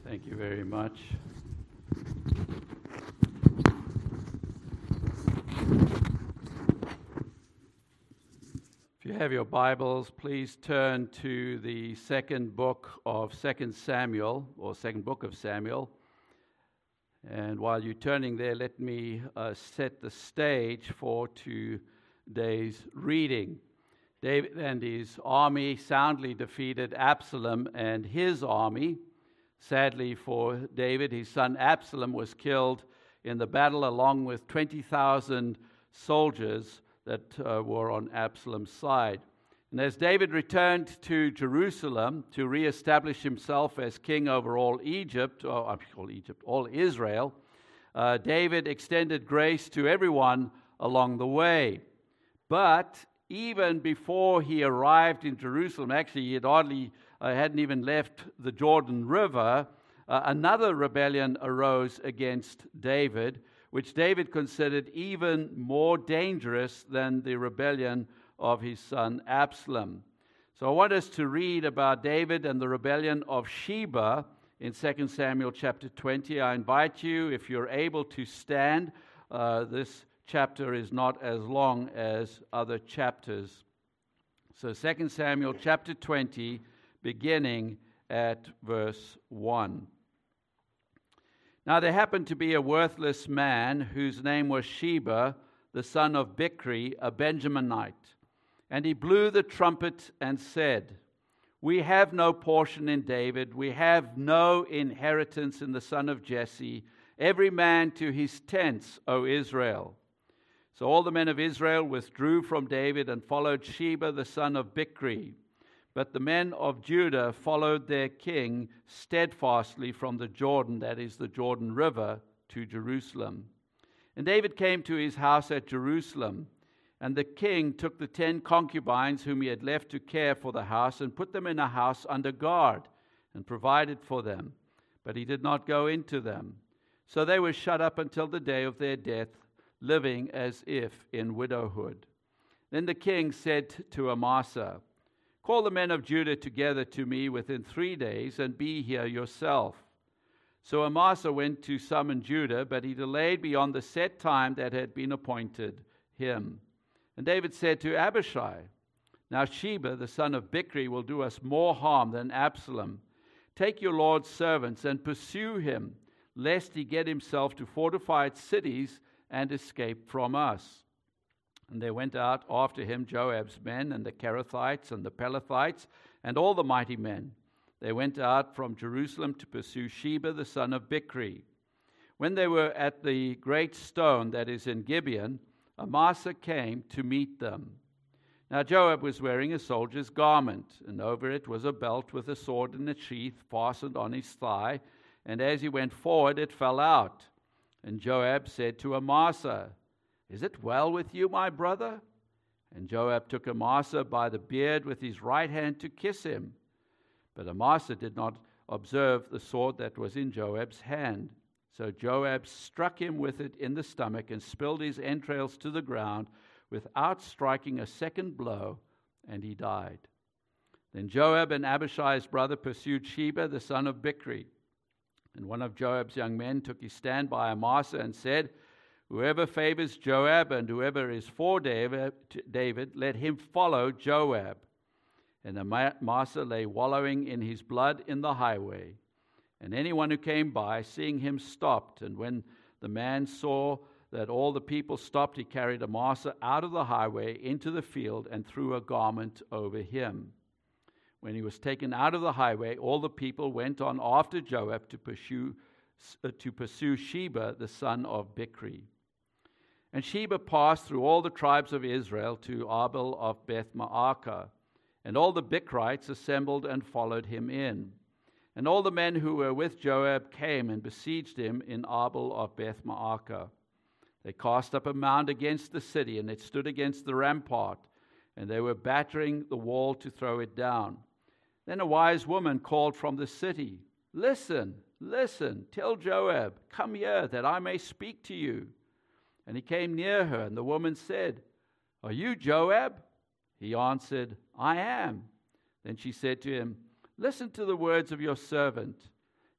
Thank you very much. If you have your Bibles, please turn to the second book of 2 Samuel, or second book of Samuel. And while you're turning there, let me set the stage for today's reading. David and his army soundly defeated Absalom and his army. Sadly for David, his son Absalom was killed in the battle along with 20,000 soldiers that were on Absalom's side. And as David returned to Jerusalem to reestablish himself as king over all Israel, David extended grace to everyone along the way. But even before he arrived in Jerusalem, actually he hadn't even left the Jordan River, another rebellion arose against David, which David considered even more dangerous than the rebellion of his son Absalom. So I want us to read about David and the rebellion of Sheba in 2 Samuel chapter 20. I invite you, if you're able to stand, this chapter is not as long as other chapters. So 2 Samuel chapter 20, beginning at verse 1. Now there happened to be a worthless man whose name was Sheba, the son of Bichri, a Benjaminite. And he blew the trumpet and said, "We have no portion in David, we have no inheritance in the son of Jesse, every man to his tents, O Israel." So all the men of Israel withdrew from David and followed Sheba, the son of Bichri. But the men of Judah followed their king steadfastly from the Jordan, that is the Jordan River, to Jerusalem. And David came to his house at Jerusalem. And the king took the 10 concubines whom he had left to care for the house and put them in a house under guard and provided for them. But he did not go into them. So they were shut up until the day of their death, living as if in widowhood. Then the king said to Amasa, "Call the men of Judah together to me within 3 days, and be here yourself." So Amasa went to summon Judah, but he delayed beyond the set time that had been appointed him. And David said to Abishai, "Now Sheba, the son of Bichri, will do us more harm than Absalom. Take your Lord's servants and pursue him, lest he get himself to fortified cities and escape from us." And there went out after him Joab's men, and the Kerethites, and the Pelethites, and all the mighty men. They went out from Jerusalem to pursue Sheba, the son of Bichri. When they were at the great stone that is in Gibeon, Amasa came to meet them. Now Joab was wearing a soldier's garment, and over it was a belt with a sword in its sheath fastened on his thigh, and as he went forward it fell out. And Joab said to Amasa, "Is it well with you, my brother?" And Joab took Amasa by the beard with his right hand to kiss him. But Amasa did not observe the sword that was in Joab's hand. So Joab struck him with it in the stomach and spilled his entrails to the ground without striking a second blow, and he died. Then Joab and Abishai's brother pursued Sheba, the son of Bichri. And one of Joab's young men took his stand by Amasa and said, "Whoever favors Joab and whoever is for David, let him follow Joab." And Amasa lay wallowing in his blood in the highway. And anyone who came by, seeing him, stopped. And when the man saw that all the people stopped, he carried Amasa out of the highway into the field and threw a garment over him. When he was taken out of the highway, all the people went on after Joab to pursue Sheba, the son of Bichri. And Sheba passed through all the tribes of Israel to Abel of Beth-Maachah. And all the Bichrites assembled and followed him in. And all the men who were with Joab came and besieged him in Abel of Beth-Maachah. They cast up a mound against the city, and it stood against the rampart, and they were battering the wall to throw it down. Then a wise woman called from the city, "Listen, tell Joab, 'Come here, that I may speak to you.' And he came near her, and the woman said, 'Are you Joab?' He answered, 'I am.' Then she said to him, 'Listen to the words of your servant.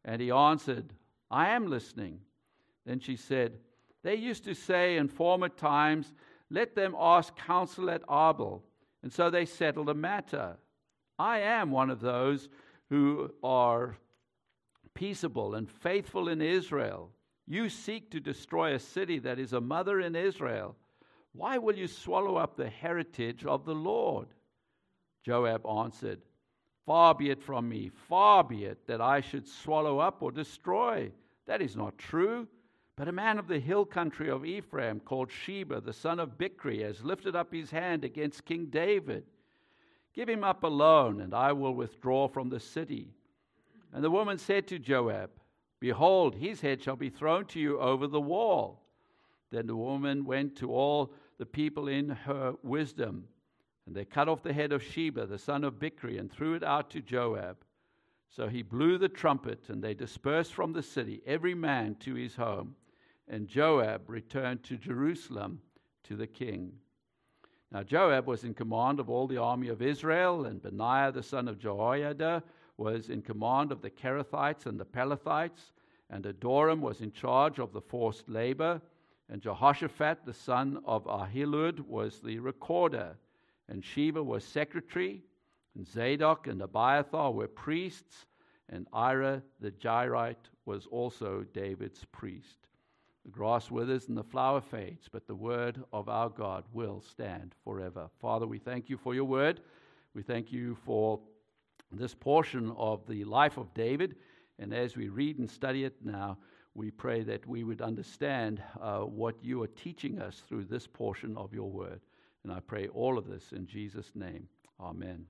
And he answered, I am listening. Then she said, They used to say in former times, Let them ask counsel at Abel. And so they settled the matter. I am one of those who are peaceable and faithful in Israel. You seek to destroy a city that is a mother in Israel. Why will you swallow up the heritage of the Lord? Joab answered, Far be it from me, far be it that I should swallow up or destroy. That is not true. But a man of the hill country of Ephraim, called Sheba, the son of Bichri, has lifted up his hand against King David. Give him up alone, and I will withdraw from the city. And the woman said to Joab, Behold, his head shall be thrown to you over the wall. Then the woman went to all the people in her wisdom, and they cut off the head of Sheba, the son of Bichri, and threw it out to Joab. So he blew the trumpet, and they dispersed from the city, every man to his home. And Joab returned to Jerusalem to the king. Now Joab was in command of all the army of Israel, and Benaiah the son of Jehoiada was in command of the Kerethites and the Pelethites, and Adoram was in charge of the forced labor, and Jehoshaphat the son of Ahilud was the recorder, and Sheba was secretary, and Zadok and Abiathar were priests, and Ira the Jairite was also David's priest. The grass withers and the flower fades, but the word of our God will stand forever. Father, we thank you for your word. We thank you for this portion of the life of David. And as we read and study it now, we pray that we would understand what you are teaching us through this portion of your word. And I pray all of this in Jesus' name. Amen.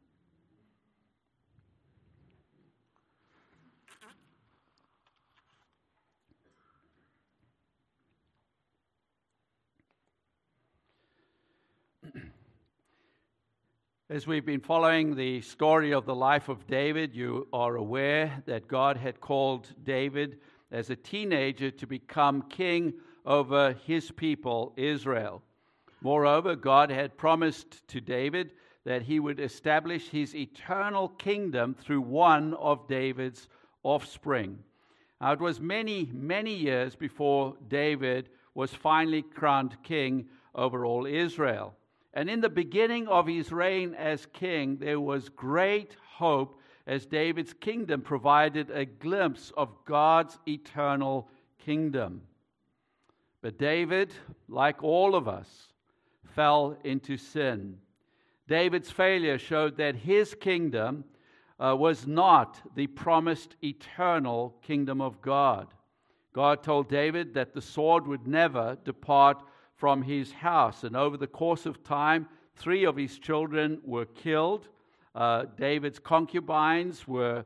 As we've been following the story of the life of David, you are aware that God had called David as a teenager to become king over his people, Israel. Moreover, God had promised to David that he would establish his eternal kingdom through one of David's offspring. Now, it was many, many years before David was finally crowned king over all Israel. And in the beginning of his reign as king, there was great hope as David's kingdom provided a glimpse of God's eternal kingdom. But David, like all of us, fell into sin. David's failure showed that his kingdom was not the promised eternal kingdom of God. God told David that the sword would never depart from his house. And over the course of time, 3 of his children were killed. David's concubines were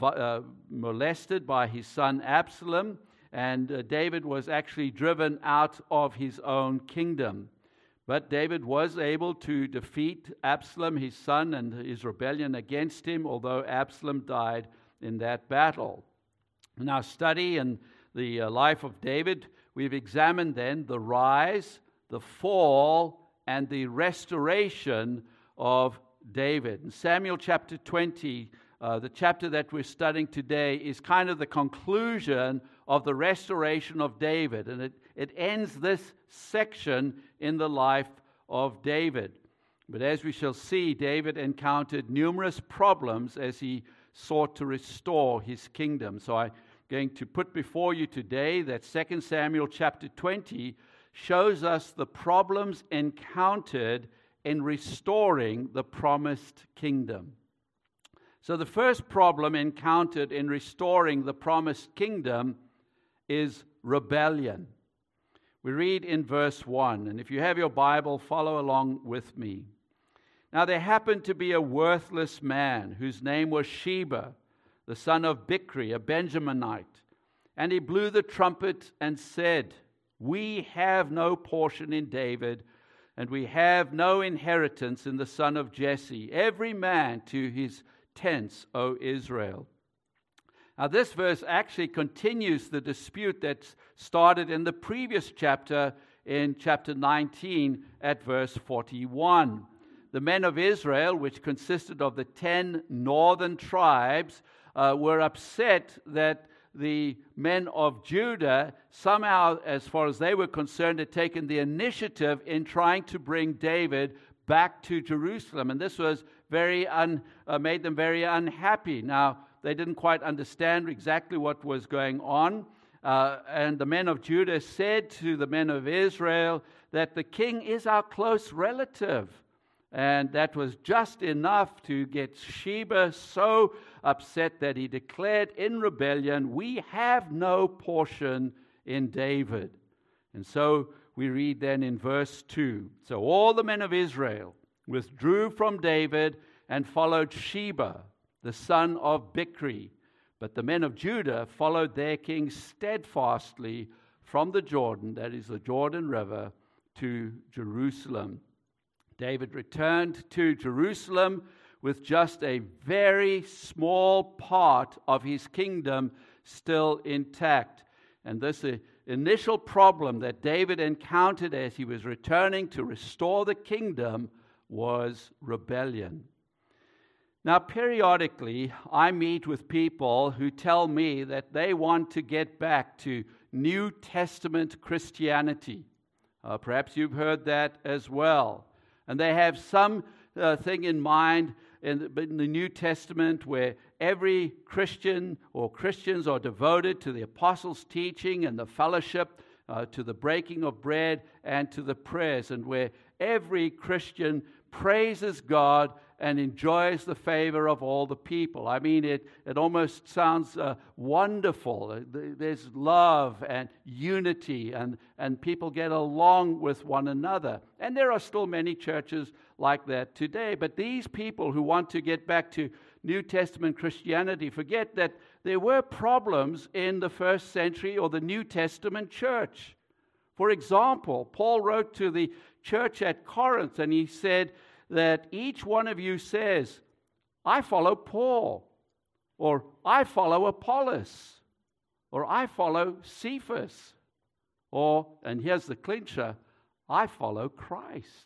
molested by his son Absalom, and David was actually driven out of his own kingdom. But David was able to defeat Absalom, his son, and his rebellion against him, although Absalom died in that battle. In our study in the life of David, we've examined then the rise, the fall, and the restoration of David. In Samuel chapter 20, the chapter that we're studying today, is kind of the conclusion of the restoration of David. And it ends this section in the life of David. But as we shall see, David encountered numerous problems as he sought to restore his kingdom. So I'm going to put before you today that 2 Samuel chapter 20 shows us the problems encountered in restoring the promised kingdom. So the first problem encountered in restoring the promised kingdom is rebellion. We read in verse 1, and if you have your Bible, follow along with me. Now there happened to be a worthless man whose name was Sheba, the son of Bichri, a Benjaminite. And he blew the trumpet and said, We have no portion in David, and we have no inheritance in the son of Jesse. Every man to his tents, O Israel. Now this verse actually continues the dispute that started in the previous chapter, in chapter 19 at verse 41. The men of Israel, which consisted of the 10 northern tribes, were upset that the men of Judah, somehow, as far as they were concerned, had taken the initiative in trying to bring David back to Jerusalem. And this was made them very unhappy. Now, they didn't quite understand exactly what was going on. And the men of Judah said to the men of Israel that the king is our close relative. And that was just enough to get Sheba so upset that he declared in rebellion, "We have no portion in David." And so we read then in verse 2, "So all the men of Israel withdrew from David and followed Sheba, the son of Bichri. But the men of Judah followed their king steadfastly from the Jordan," that is the Jordan River, "to Jerusalem." David returned to Jerusalem with just a very small part of his kingdom still intact. And this initial problem that David encountered as he was returning to restore the kingdom was rebellion. Now, periodically, I meet with people who tell me that they want to get back to New Testament Christianity. Perhaps you've heard that as well. And they have some thing in mind in the New Testament where every Christian or Christians are devoted to the apostles' teaching and the fellowship, to the breaking of bread and to the prayers, and where every Christian praises God and enjoys the favor of all the people. I mean, it almost sounds wonderful. There's love and unity, and people get along with one another. And there are still many churches like that today. But these people who want to get back to New Testament Christianity forget that there were problems in the first century or the New Testament church. For example, Paul wrote to the church at Corinth, and he said that each one of you says, "I follow Paul," or "I follow Apollos," or "I follow Cephas," or, and here's the clincher, "I follow Christ."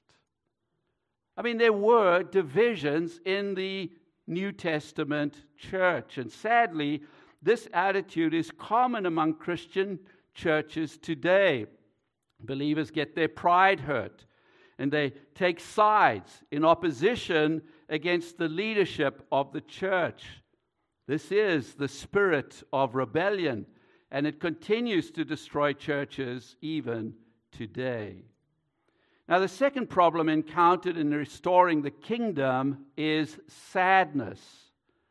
I mean, there were divisions in the New Testament church, and sadly, this attitude is common among Christian churches today. Believers get their pride hurt, and they take sides in opposition against the leadership of the church. This is the spirit of rebellion, and it continues to destroy churches even today. Now, the second problem encountered in restoring the kingdom is sadness.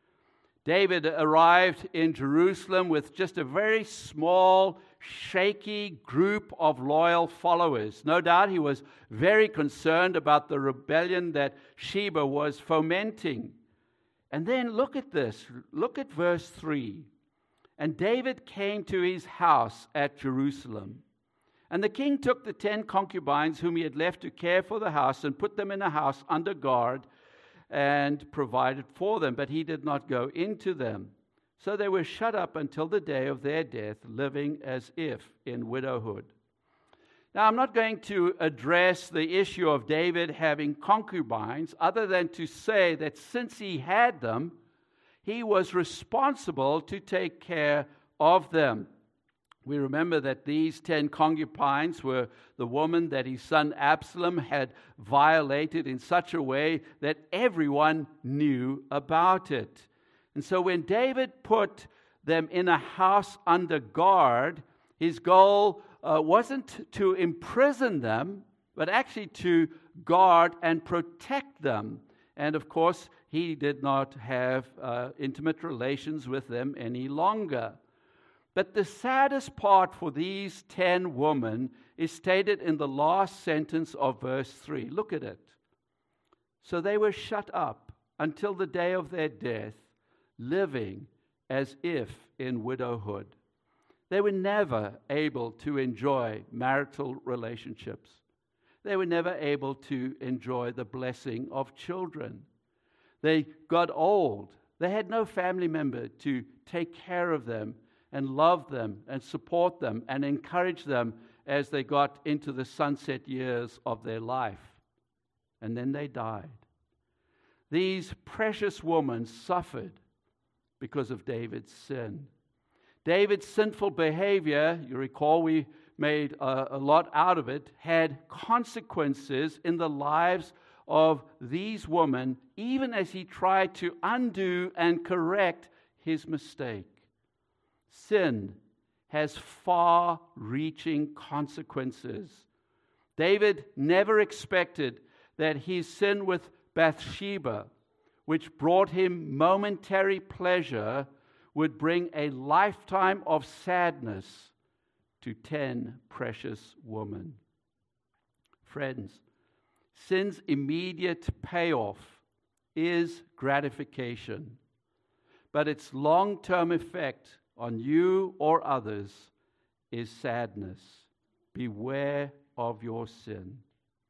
David arrived in Jerusalem with just a very small, shaky group of loyal followers. No doubt he was very concerned about the rebellion that Sheba was fomenting. And then look at this. Look at verse 3. "And David came to his house at Jerusalem. And the king took the 10 concubines whom he had left to care for the house and put them in a house under guard and provided for them, but he did not go into them. So they were shut up until the day of their death, living as if in widowhood." Now, I'm not going to address the issue of David having concubines, other than to say that since he had them, he was responsible to take care of them. We remember that these 10 concubines were the woman that his son Absalom had violated in such a way that everyone knew about it. And so when David put them in a house under guard, his goal wasn't to imprison them, but actually to guard and protect them. And of course, he did not have intimate relations with them any longer. But the saddest part for these 10 women is stated in the last sentence of verse 3. Look at it. "So they were shut up until the day of their death, living as if in widowhood." They were never able to enjoy marital relationships. They were never able to enjoy the blessing of children. They got old. They had no family member to take care of them and love them and support them and encourage them as they got into the sunset years of their life. And then they died. These precious women suffered because of David's sin. David's sinful behavior, you recall we made a lot out of it, had consequences in the lives of these women, even as he tried to undo and correct his mistake. Sin has far-reaching consequences. David never expected that his sin with Bathsheba, which brought him momentary pleasure, would bring a lifetime of sadness to 10 precious women. Friends, sin's immediate payoff is gratification, but its long-term effect on you or others is sadness. Beware of your sin.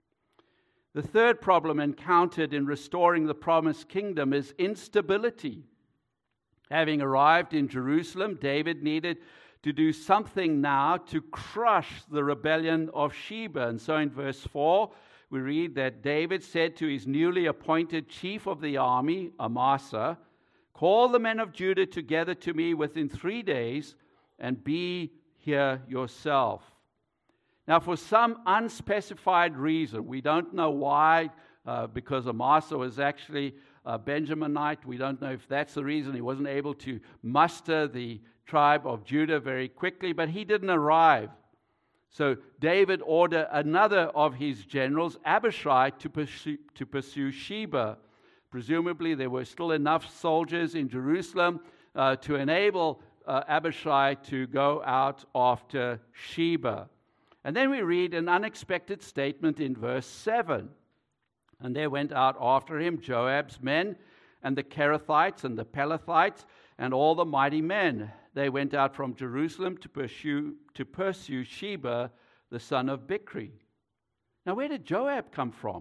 The third problem encountered in restoring the promised kingdom is instability. Having arrived in Jerusalem, David needed to do something now to crush the rebellion of Sheba. And so in verse 4, we read that David said to his newly appointed chief of the army, Amasa, "Call the men of Judah together to me within 3 days, and be here yourself." Now, for some unspecified reason, we don't know why, because Amasa was actually a Benjaminite. We don't know if that's the reason he wasn't able to muster the tribe of Judah very quickly, but he didn't arrive. So David ordered another of his generals, Abishai, to pursue Sheba. Presumably, there were still enough soldiers in Jerusalem to enable Abishai to go out after Sheba. And then we read an unexpected statement in verse 7. "And there went out after him Joab's men, and the Kerethites, and the Pelethites, and all the mighty men. They went out from Jerusalem to pursue Sheba, the son of Bichri." Now, where did Joab come from?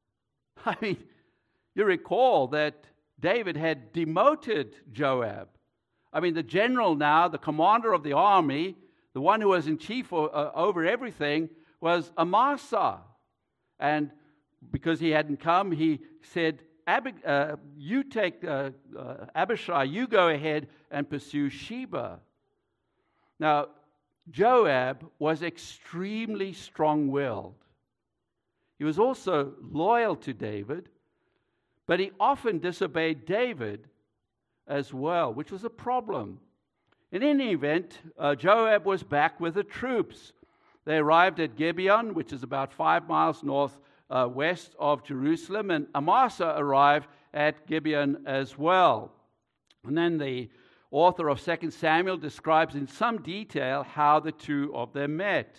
I mean, you recall that David had demoted Joab. I mean, the general now, the commander of the army, the one who was in chief over everything, was Amasa. And because he hadn't come, he said, "You take Abishai, you go ahead and pursue Sheba." Now, Joab was extremely strong-willed. He was also loyal to David, but he often disobeyed David as well, which was a problem. In any event, Joab was back with the troops. They arrived at Gibeon, which is about 5 miles west of Jerusalem, and Amasa arrived at Gibeon as well. And then the author of 2 Samuel describes in some detail how the two of them met.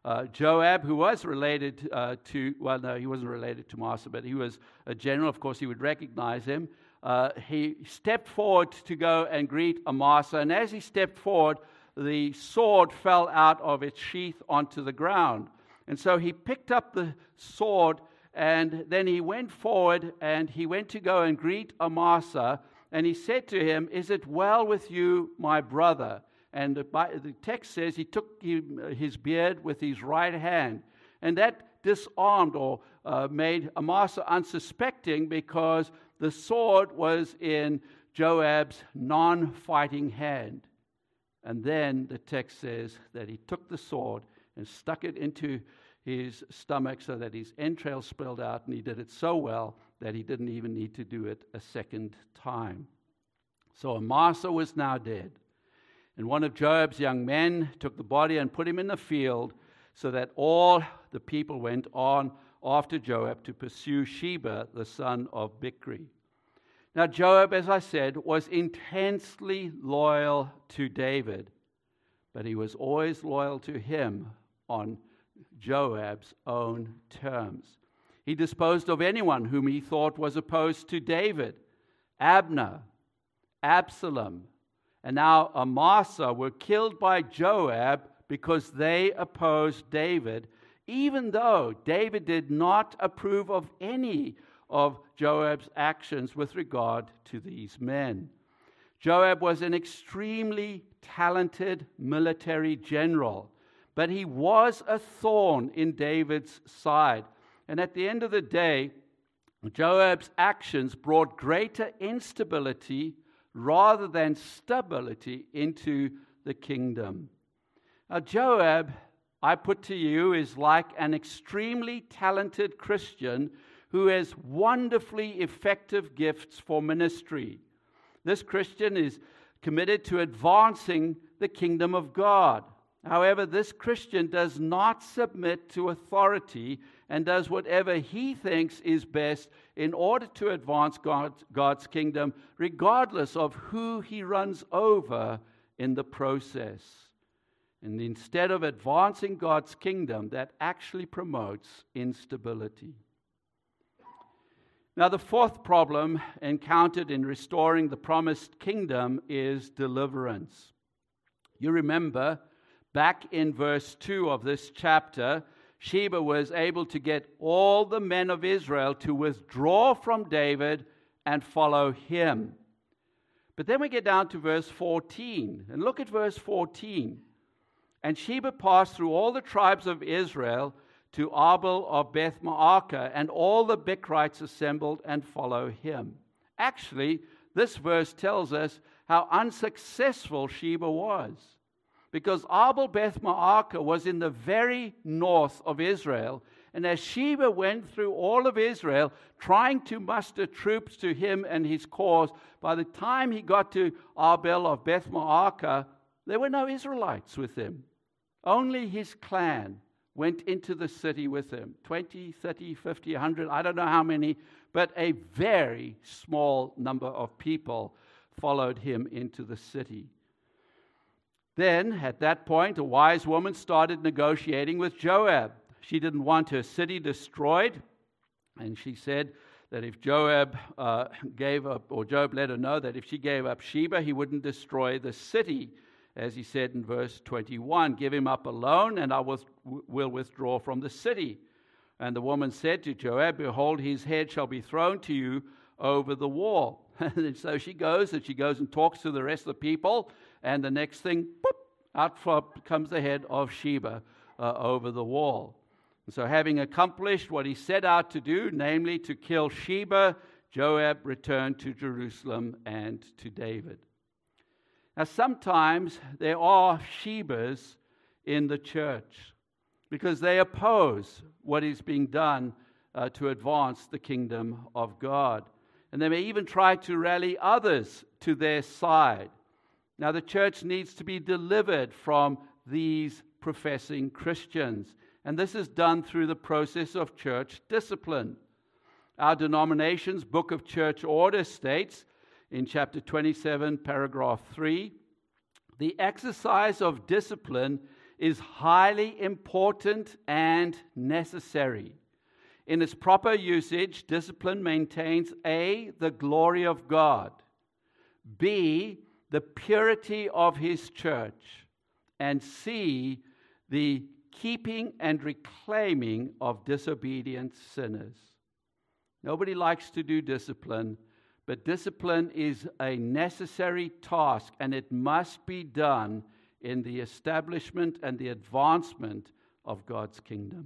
Joab, who was related he wasn't related to Amasa, but he was a general. Of course, he would recognize him. He stepped forward to go and greet Amasa, and as he stepped forward, the sword fell out of its sheath onto the ground. And so he picked up the sword, and then he went forward, and he went to go and greet Amasa, and he said to him, "Is it well with you, my brother?" And the text says he took his beard with his right hand, and that disarmed or made Amasa unsuspecting, because the sword was in Joab's non-fighting hand. And then the text says that he took the sword and stuck it into his stomach so that his entrails spilled out, and he did it so well that he didn't even need to do it a second time. So Amasa was now dead. And one of Joab's young men took the body and put him in the field, so that all the people went on after Joab to pursue Sheba, the son of Bichri. Now Joab, as I said, was intensely loyal to David, but he was always loyal to him on Joab's own terms. He disposed of anyone whom he thought was opposed to David. Abner, Absalom, and now Amasa were killed by Joab because they opposed David, even though David did not approve of any of Joab's actions with regard to these men. Joab was an extremely talented military general, but he was a thorn in David's side. And at the end of the day, Joab's actions brought greater instability rather than stability into the kingdom. Now, Joab, I put to you, is like an extremely talented Christian who has wonderfully effective gifts for ministry. This Christian is committed to advancing the kingdom of God. However, this Christian does not submit to authority and does whatever he thinks is best in order to advance God's kingdom, regardless of who he runs over in the process. And instead of advancing God's kingdom, that actually promotes instability. Now, the fourth problem encountered in restoring the promised kingdom is deliverance. You remember, back in verse 2 of this chapter, Sheba was able to get all the men of Israel to withdraw from David and follow him. But then we get down to verse 14, and look at verse 14. And Sheba passed through all the tribes of Israel to Abel of Beth-Maachah, and all the Bichrites assembled and followed him. Actually, this verse tells us how unsuccessful Sheba was, because Abel Beth-Maachah was in the very north of Israel, and as Sheba went through all of Israel, trying to muster troops to him and his cause, by the time he got to Abel of Beth-Maachah, there were no Israelites with him. Only his clan went into the city with him. 20, 30, 50, 100, I don't know how many, but a very small number of people followed him into the city. Then, at that point, a wise woman started negotiating with Joab. She didn't want her city destroyed, and she said that if Joab gave up, or Joab let her know that if she gave up Sheba, he wouldn't destroy the city. As he said in verse 21, give him up alone, and I will withdraw from the city. And the woman said to Joab, behold, his head shall be thrown to you over the wall. And so she goes and talks to the rest of the people, and the next thing, out comes the head of Sheba over the wall. And so having accomplished what he set out to do, namely to kill Sheba, Joab returned to Jerusalem and to David. Now, sometimes there are Shebas in the church because they oppose what is being done to advance the kingdom of God. And they may even try to rally others to their side. Now, the church needs to be delivered from these professing Christians. And this is done through the process of church discipline. Our denomination's Book of Church Order states, in chapter 27, paragraph 3, the exercise of discipline is highly important and necessary. In its proper usage, discipline maintains A, the glory of God, B, the purity of His church, and C, the keeping and reclaiming of disobedient sinners. Nobody likes to do discipline, but discipline is a necessary task, and it must be done in the establishment and the advancement of God's kingdom.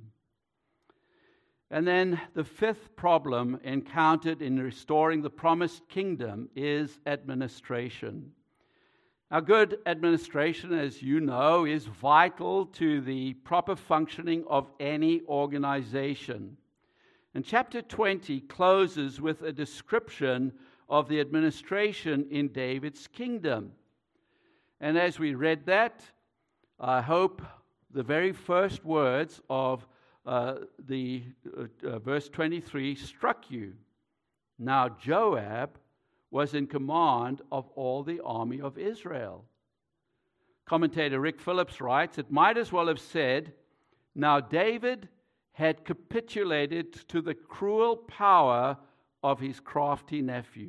And then the fifth problem encountered in restoring the promised kingdom is administration. Now, good administration, as you know, is vital to the proper functioning of any organization. And chapter 20 closes with a description of the administration in David's kingdom. And as we read that, I hope the very first words of verse 23 struck you. Now Joab was in command of all the army of Israel. Commentator Rick Phillips writes, it might as well have said, now David had capitulated to the cruel power of his crafty nephew.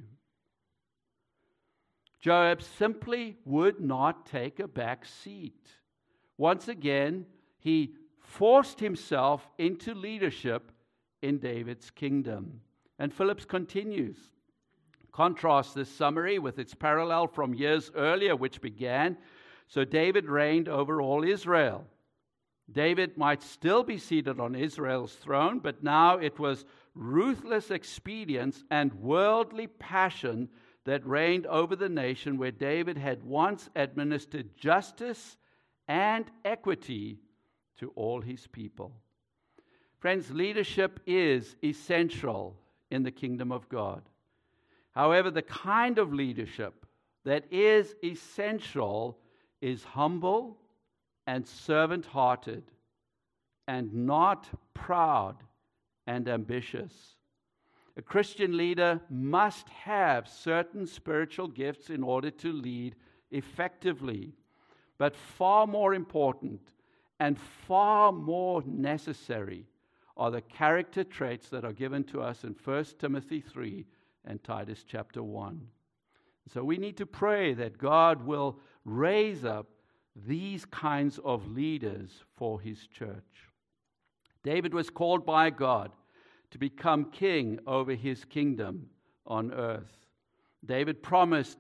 Joab simply would not take a back seat. Once again, he forced himself into leadership in David's kingdom. And Phillips continues. Contrast this summary with its parallel from years earlier, which began, so David reigned over all Israel. David might still be seated on Israel's throne, but now it was ruthless expedience and worldly passion that reigned over the nation where David had once administered justice and equity to all his people. Friends, leadership is essential in the kingdom of God. However, the kind of leadership that is essential is humble and servant-hearted and not proud and ambitious. A Christian leader must have certain spiritual gifts in order to lead effectively. But far more important and far more necessary are the character traits that are given to us in 1 Timothy 3 and Titus chapter 1. So we need to pray that God will raise up these kinds of leaders for his church. David was called by God to become king over his kingdom on earth. God promised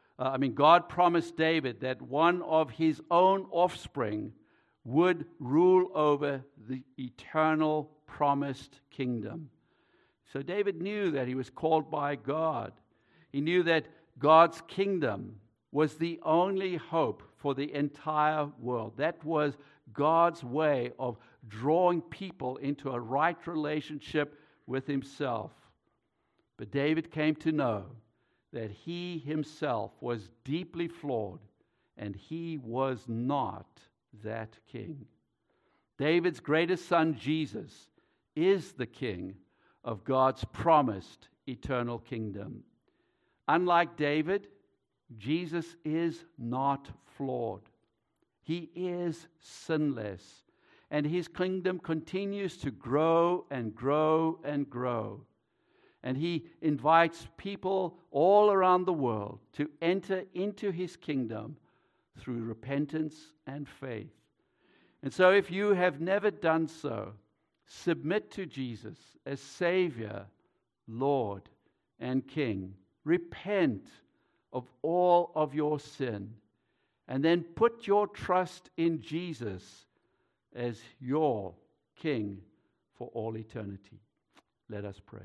David that one of his own offspring would rule over the eternal promised kingdom. So David knew that he was called by God. He knew that God's kingdom was the only hope for the entire world. That was God's way of drawing people into a right relationship with himself. But David came to know that he himself was deeply flawed, and he was not that king. David's greatest son, Jesus, is the king of God's promised eternal kingdom. Unlike David, Jesus is not flawed. He is sinless, and his kingdom continues to grow and grow and grow. And he invites people all around the world to enter into his kingdom through repentance and faith. And so if you have never done so, submit to Jesus as Savior, Lord, and King. Repent of all of your sin, and then put your trust in Jesus as your King for all eternity. Let us pray.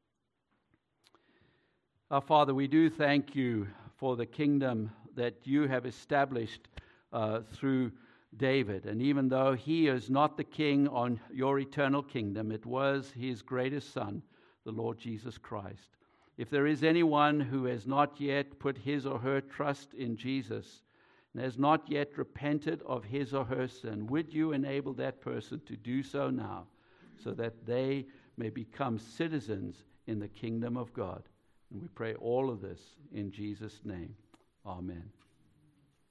Our Father, we do thank you for the kingdom that you have established through David. And even though he is not the king on your eternal kingdom, it was his greatest son, the Lord Jesus Christ. If there is anyone who has not yet put his or her trust in Jesus and has not yet repented of his or her sin, would you enable that person to do so now so that they may become citizens in the kingdom of God? And we pray all of this in Jesus' name. Amen.